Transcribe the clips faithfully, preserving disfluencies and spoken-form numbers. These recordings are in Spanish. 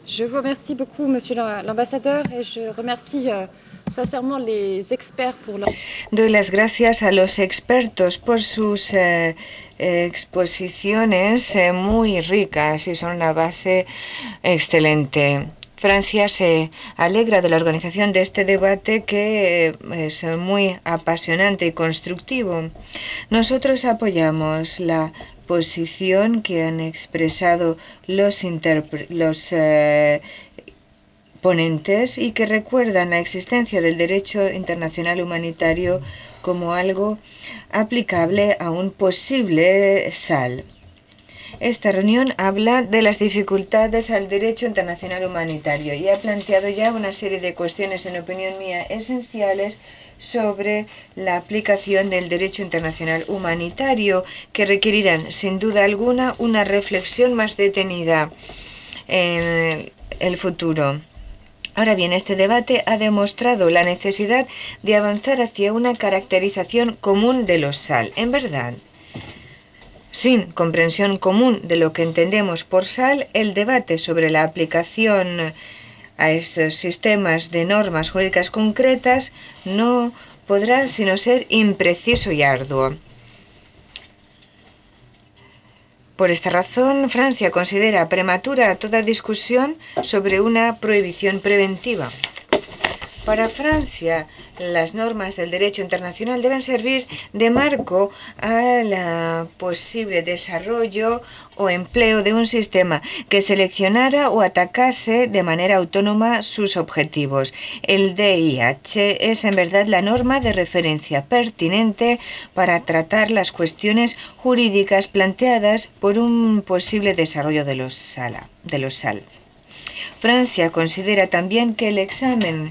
Je vous remercie beaucoup, Monsieur l'ambassadeur, et je remercie euh, sincèrement les experts pour leur... Doy las gracias a los expertos por sus eh, exposiciones eh, muy ricas y son una base excelente. Francia se alegra de la organización de este debate que es muy apasionante y constructivo. Nosotros apoyamos la posición que han expresado los, los eh, ponentes y que recuerdan la existencia del derecho internacional humanitario como algo aplicable a un posible S A L. Esta reunión habla de las dificultades al derecho internacional humanitario y ha planteado ya una serie de cuestiones, en opinión mía, esenciales sobre la aplicación del derecho internacional humanitario que requerirán, sin duda alguna, una reflexión más detenida en el futuro. Ahora bien, este debate ha demostrado la necesidad de avanzar hacia una caracterización común de los S A L. En verdad, sin comprensión común de lo que entendemos por S A L, el debate sobre la aplicación a estos sistemas de normas jurídicas concretas no podrá sino ser impreciso y arduo. Por esta razón, Francia considera prematura toda discusión sobre una prohibición preventiva. Para Francia, las normas del derecho internacional deben servir de marco al posible desarrollo o empleo de un sistema que seleccionara o atacase de manera autónoma sus objetivos. El D I H es en verdad la norma de referencia pertinente para tratar las cuestiones jurídicas planteadas por un posible desarrollo de los S A L. Francia considera también que el examen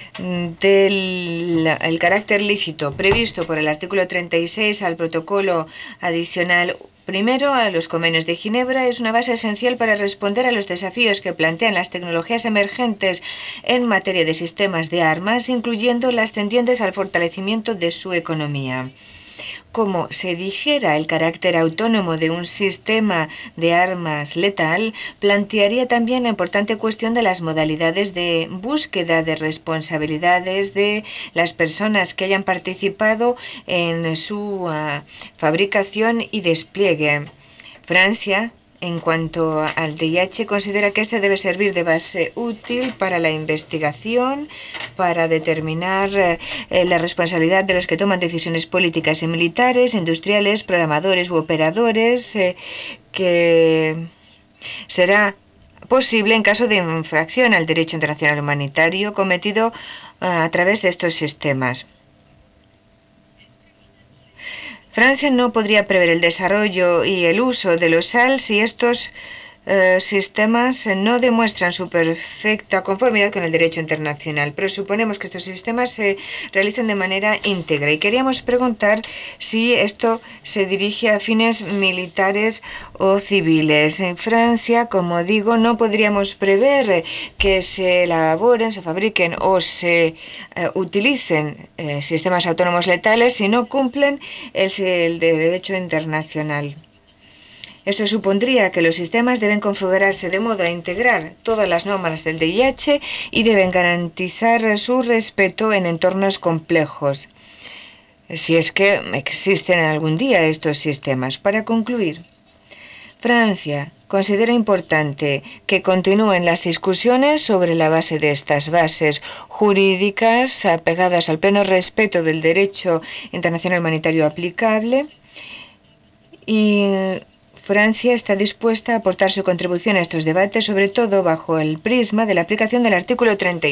del el carácter lícito previsto por el artículo treinta y seis al protocolo adicional primero a los convenios de Ginebra es una base esencial para responder a los desafíos que plantean las tecnologías emergentes en materia de sistemas de armas, incluyendo las tendientes al fortalecimiento de su economía. Como se dijera el carácter autónomo de un sistema de armas letal, plantearía también la importante cuestión de las modalidades de búsqueda de responsabilidades de las personas que hayan participado en su uh, fabricación y despliegue. Francia, en cuanto al D I H, considera que este debe servir de base útil para la investigación, para determinar eh, la responsabilidad de los que toman decisiones políticas y militares, industriales, programadores u operadores, eh, que será posible en caso de infracción al derecho internacional humanitario cometido uh, a través de estos sistemas. Francia no podría prever el desarrollo y el uso de los S A L si estos eh, sistemas no demuestran su perfecta conformidad con el derecho internacional. Pero suponemos que estos sistemas se realizan de manera íntegra y queríamos preguntar si esto se dirige a fines militares o civiles. En Francia, como digo, no podríamos prever que se elaboren, se fabriquen o se eh, utilicen eh, sistemas autónomos letales si no cumplen el, el de derecho internacional. Eso supondría que los sistemas deben configurarse de modo a integrar todas las normas del D I H y deben garantizar su respeto en entornos complejos, si es que existen algún día estos sistemas. Para concluir, Francia considera importante que continúen las discusiones sobre la base de estas bases jurídicas apegadas al pleno respeto del derecho internacional humanitario aplicable y Francia está dispuesta a aportar su contribución a estos debates, sobre todo bajo el prisma de la aplicación del artículo treinta y seis.